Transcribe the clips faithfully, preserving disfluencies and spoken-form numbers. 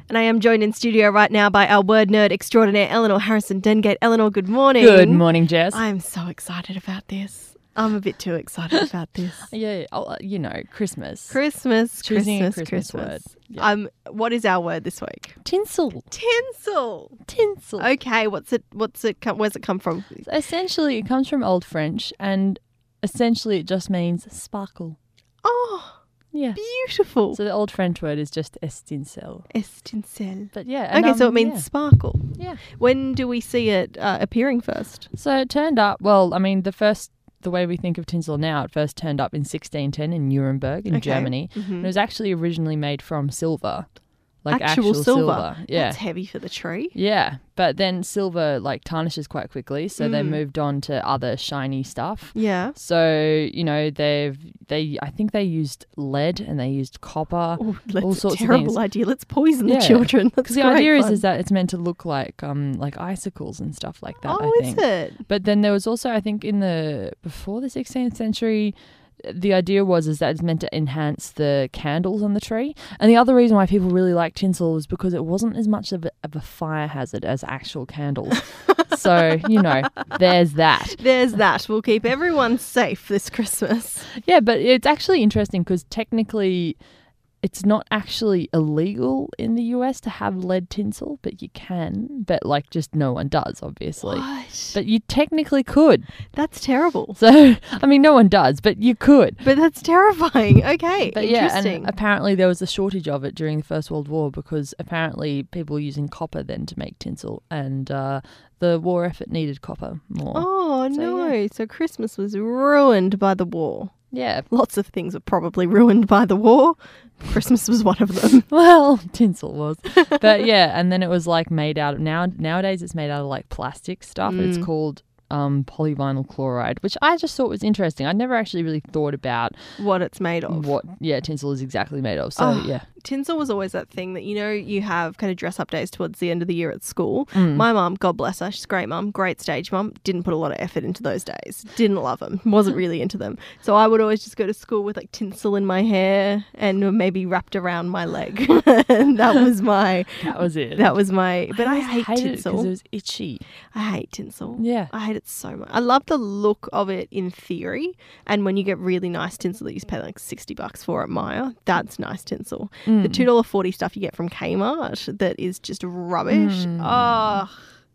And I am joined in studio right now by our word nerd extraordinaire, Eleanor Harrison Dengate. Eleanor, good morning. Good morning, Jess. I'm so excited about this. I'm a bit too excited about this. Yeah, oh, you know, Christmas. Christmas, Choosing Christmas, a Christmas, Christmas. word. Yeah. Um, what is our word this week? Tinsel. Tinsel. Tinsel. Okay, what's it? What's it? come- Where's it come from? So essentially, it comes from Old French, and essentially it just means sparkle. Oh, Yeah. beautiful. So the Old French word is just estincelle. Estincelle. But yeah. and, Okay, so um, it means yeah. sparkle. Yeah. When do we see it uh, appearing first? So it turned up, well, I mean, the first, the way we think of tinsel now, it first turned up in sixteen ten in Nuremberg in Okay. Germany. Mhm. It was actually originally made from silver. Like Actual actual, silver. Yeah. That's heavy for the tree. Yeah, but then silver like tarnishes quite quickly, so they Mm. moved on to other shiny stuff. Yeah. So you know they've they I think they used lead and they used copper. Oh, that's All a sorts of terrible things. idea. Let's poison Yeah. the children. That's Because the great idea is, fun. is that it's meant to look like um like icicles and stuff like that. Oh, I is think. it? But then there was also, I think, in the before the sixteenth century, the idea was is that it's meant to enhance the candles on the tree. And the other reason why people really like tinsel was because it wasn't as much of a, of a fire hazard as actual candles. So, you know, there's that. There's that. We'll keep everyone safe this Christmas. Yeah, but it's actually interesting because technically it's not actually illegal in the U S to have lead tinsel, but you can. But, like, just no one does, obviously. What? But you technically could. That's terrible. So, I mean, no one does, but you could. But that's terrifying. Okay, But yeah, interesting. and apparently there was a shortage of it during the First World War because apparently people were using copper then to make tinsel, and uh, the war effort needed copper more. oh, So, no. yeah. So Christmas was ruined by the war. Yeah, Lots of things were probably ruined by the war. Christmas was one of them. well, tinsel was. But yeah, and then it was like made out of, now nowadays it's made out of like plastic stuff. Mm. It's called um, polyvinyl chloride, which I just thought was interesting. I never actually really thought about What it's made of. what, yeah, tinsel is exactly made of. So, Oh, yeah. Tinsel was always that thing that, you know, you have kind of dress up days towards the end of the year at school. Mm. My mum, God bless her, she's a great mum, great stage mum, didn't put a lot of effort into those days. Didn't love them, wasn't really into them. So I would always just go to school with like tinsel in my hair and maybe wrapped around my leg. And that was my, That was it. that was my, but I, always hate hated it tinsel. because it was itchy. I hate tinsel. Yeah. I hate it so much. I love the look of it in theory. And when you get really nice tinsel that you pay like sixty bucks for at Maya, that's nice tinsel. Mm. The two dollars forty stuff you get from Kmart that is just rubbish. Mm. Oh,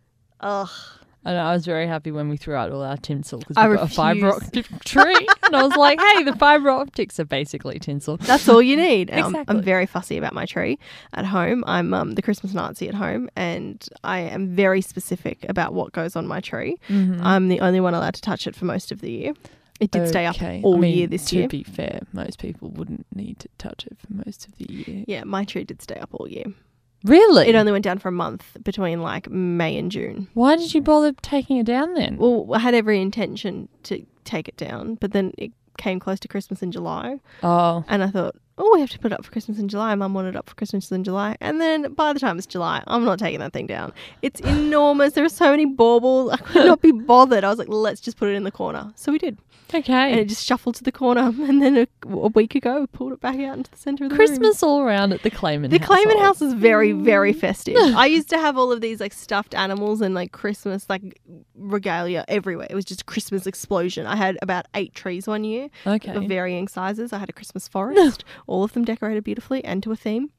ugh. And I was very happy when we threw out all our tinsel because I we got a fiber refuse. optic tree. And I was like, hey, the fiber optics are basically tinsel. That's all you need. Um, Exactly. I'm very fussy about my tree at home. I'm um, the Christmas Nazi at home, and I am very specific about what goes on my tree. Mhm. I'm the only one allowed to touch it for most of the year. It did stay up Okay. all I mean, year this to year. be fair, most people wouldn't need to touch it for most of the year. Yeah, my tree did stay up all year. Really? It only went down for a month between like May and June. Why did you bother taking it down then? Well, I had every intention to take it down, but then it came close to Christmas in July, Oh, and I thought, oh, we have to put it up for Christmas in July. Mum wanted it up for Christmas in July. And then by the time it's July, I'm not taking that thing down. It's enormous. There are so many baubles. I could not be bothered. I was like, let's just put it in the corner. So we did. okay. And it just shuffled to the corner. And then a, a week ago, we pulled it back out into the centre of the room. Christmas all around at the Clayman The Clayman household. house is very, very festive. I used to have all of these like stuffed animals and like Christmas like regalia everywhere. It was just a Christmas explosion. I had about eight trees one year Okay. of varying sizes. I had a Christmas forest, all of them decorated beautifully and to a theme.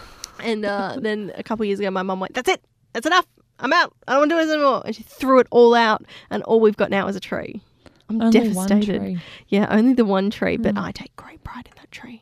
And uh, then a couple of years ago, my mum went, that's it. That's enough. I'm out. I don't want to do this anymore. And she threw it all out. And all we've got now is a tree. I'm Only one devastated. tree. Yeah, only the one tree. But Mm. I take great pride in that tree.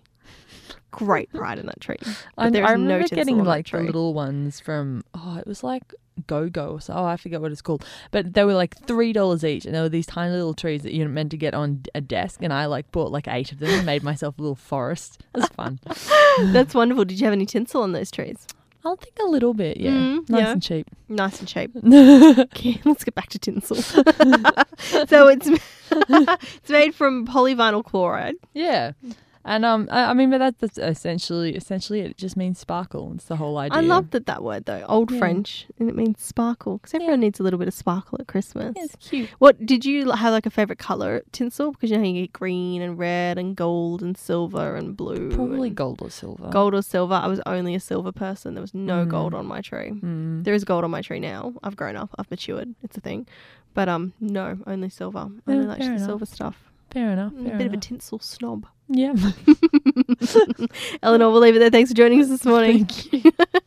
Great pride in that tree. But I, there is I no remember tinsel getting on that like the tree. little ones from, oh, it was like Go-Go or so. Oh, I forget what it's called. But they were like three dollars each. And there were these tiny little trees that you're meant to get on a desk. And I like bought like eight of them and made myself a little forest. It was fun. That's wonderful. Did you have any tinsel on those trees? I'll think a little bit, yeah. Mm, nice yeah. and cheap. Nice and cheap. Okay, let's get back to tinsel. So it's it's made from polyvinyl chloride. Yeah. And um, I, I mean, but that, that's essentially essentially it. It just means sparkle. It's the whole idea. I love that that word though, Old Yeah. French, and it means sparkle because everyone needs a little bit of sparkle at Christmas. Yeah, it's cute. What did you have like a favorite color tinsel? Because you know how you get green and red and gold and silver and blue. Probably and gold or silver. gold or silver. I was only a silver person. There was no Mm. gold on my tree. Mm. There is gold on my tree now. I've grown up. I've matured. It's a thing. But um, no, only silver. Yeah, Only like fair the enough. silver stuff. Fair enough. Mm, Fair a bit of a enough. tinsel snob. Yeah. Eleanor, we'll leave it there. Thanks for joining us this morning. Thank you.